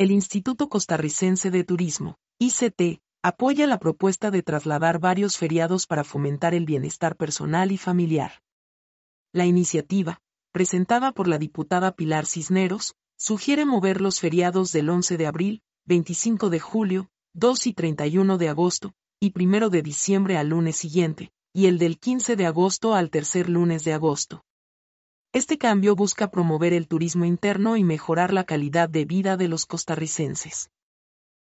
El Instituto Costarricense de Turismo, ICT, apoya la propuesta de trasladar varios feriados para fomentar el bienestar personal y familiar. La iniciativa, presentada por la diputada Pilar Cisneros, sugiere mover los feriados del 11 de abril, 25 de julio, 2 y 31 de agosto, y 1 de diciembre al lunes siguiente, y el del 15 de agosto al tercer lunes de agosto. Este cambio busca promover el turismo interno y mejorar la calidad de vida de los costarricenses.